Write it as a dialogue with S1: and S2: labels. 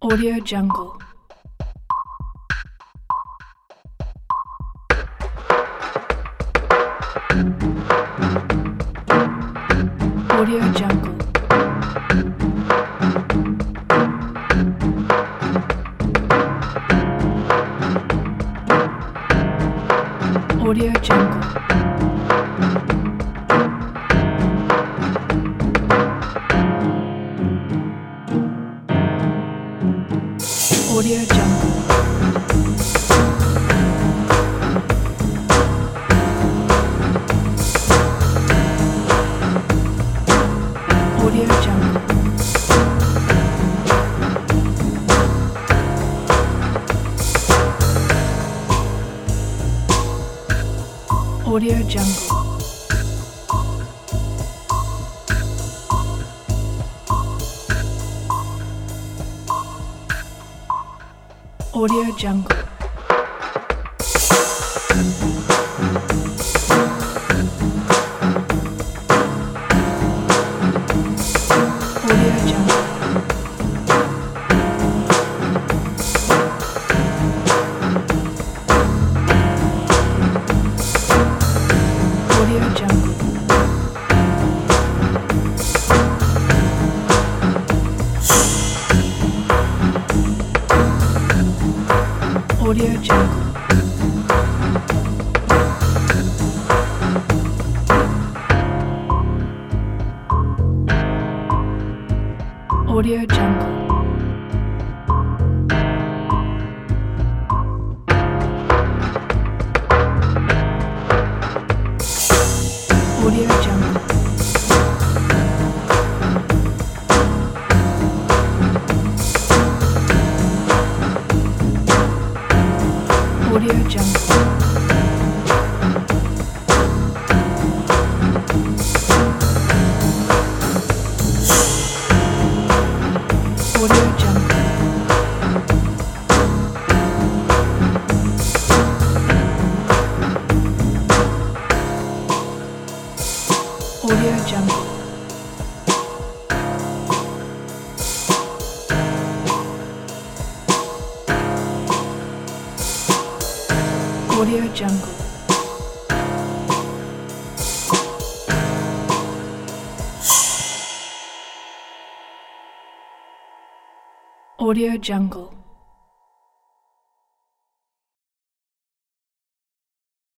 S1: Audio Jungle. Audio Jungle. Audio Jungle. Audio Jungle. Audio Jungle. Audio Jungle. Audio Jungle. Audio Jungle. Audio Jungle. Audio Jungle. Audio Jungle. Audio Jungle. Audio Jungle. Audio Jungle. Audio Jungle. Audio Jungle. Audio Jungle.